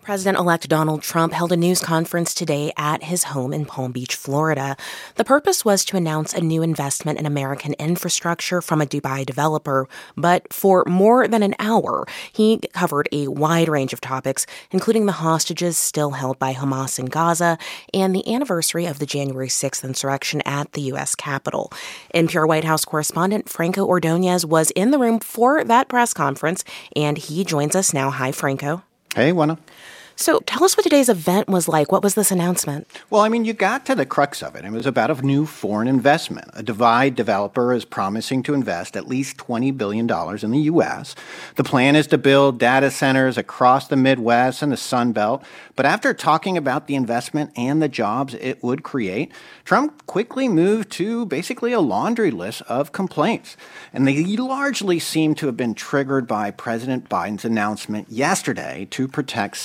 President-elect Donald Trump held a news conference today at his home in Palm Beach, Florida. The purpose was to announce a new investment in American infrastructure from a Dubai developer. But for more than an hour, he covered a wide range of topics, including the hostages still held by Hamas in Gaza and the anniversary of the January 6th insurrection at the U.S. Capitol. NPR White House correspondent Franco Ordonez was in the room for that press conference, and he joins us now. Hi, Franco. Hey, Juana. So tell us what today's event was like. What was this announcement? Well, you got to the crux of it. It was about a new foreign investment. A Dubai developer is promising to invest at least $20 billion in the U.S. The plan is to build data centers across the Midwest and the Sun Belt. But after talking about the investment and the jobs it would create, Trump quickly moved to basically a laundry list of complaints. And they largely seem to have been triggered by President Biden's announcement yesterday to protect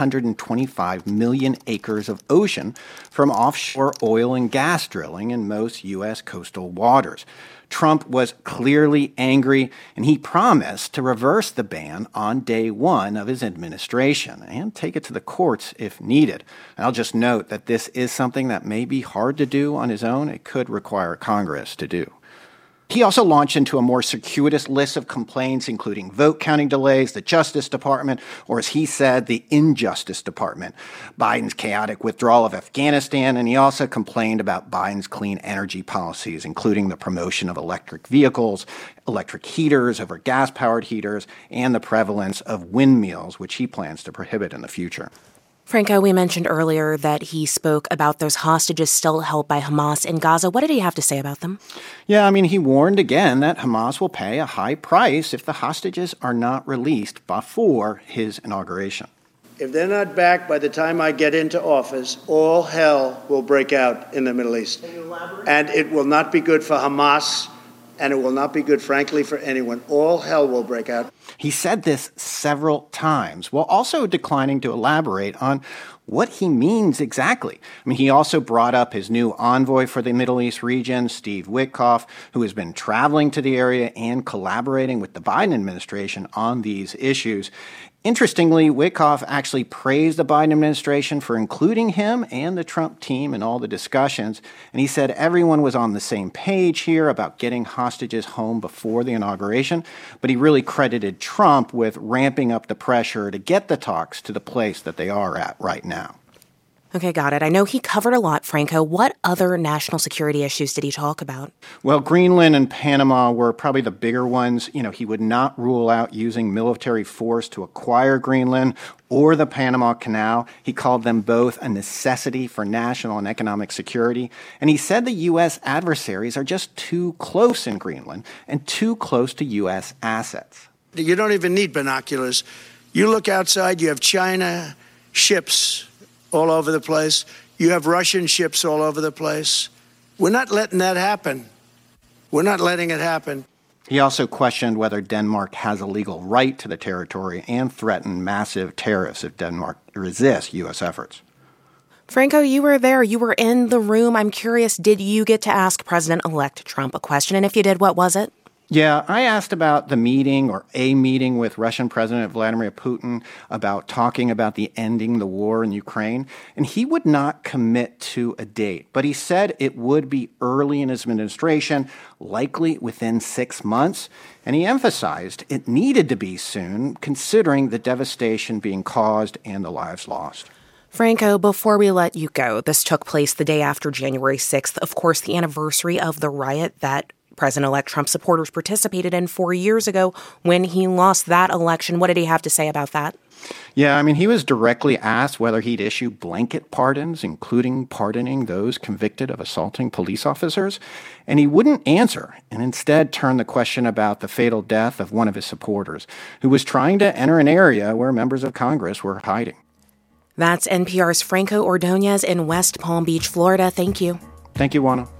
625 million acres of ocean from offshore oil and gas drilling in most U.S. coastal waters. Trump was clearly angry, and he promised to reverse the ban on day one of his administration and take it to the courts if needed. And I'll just note that this is something that may be hard to do on his own. It could require Congress to do. He also launched into a more circuitous list of complaints, including vote counting delays, the Justice Department, or as he said, the Injustice Department, Biden's chaotic withdrawal of Afghanistan, and he also complained about Biden's clean energy policies, including the promotion of electric vehicles, electric heaters over gas-powered heaters, and the prevalence of windmills, which he plans to prohibit in the future. Franco, we mentioned earlier that he spoke about those hostages still held by Hamas in Gaza. What did he have to say about them? Yeah, he warned again that Hamas will pay a high price if the hostages are not released before his inauguration. If they're not back by the time I get into office, all hell will break out in the Middle East. Can you elaborate? And it will not be good for Hamas, and it will not be good, frankly, for anyone. All hell will break out. He said this several times, while also declining to elaborate on what he means exactly. He also brought up his new envoy for the Middle East region, Steve Witkoff, who has been traveling to the area and collaborating with the Biden administration on these issues. Interestingly, Witkoff actually praised the Biden administration for including him and the Trump team in all the discussions, and he said everyone was on the same page here about getting hostages home before the inauguration, but he really credited Trump with ramping up the pressure to get the talks to the place that they are at right now. Okay, got it. I know he covered a lot, Franco. What other national security issues did he talk about? Well, Greenland and Panama were probably the bigger ones. He would not rule out using military force to acquire Greenland or the Panama Canal. He called them both a necessity for national and economic security. And he said the U.S. adversaries are just too close in Greenland and too close to U.S. assets. You don't even need binoculars. You look outside, you have China ships all over the place. You have Russian ships all over the place. We're not letting that happen. We're not letting it happen. He also questioned whether Denmark has a legal right to the territory and threatened massive tariffs if Denmark resists U.S. efforts. Franco, you were there. You were in the room. I'm curious, did you get to ask President-elect Trump a question? And if you did, what was it? Yeah, I asked about the meeting or a meeting with Russian President Vladimir Putin about talking about the ending the war in Ukraine, and he would not commit to a date, but he said it would be early in his administration, likely within 6 months, and he emphasized it needed to be soon, considering the devastation being caused and the lives lost. Franco, before we let you go, this took place the day after January 6th, of course, the anniversary of the riot that President-elect Trump supporters participated in 4 years ago when he lost that election. What did he have to say about that? Yeah, he was directly asked whether he'd issue blanket pardons, including pardoning those convicted of assaulting police officers, and he wouldn't answer, and instead turned the question about the fatal death of one of his supporters, who was trying to enter an area where members of Congress were hiding. That's NPR's Franco Ordonez in West Palm Beach, Florida. Thank you. Thank you, Juana.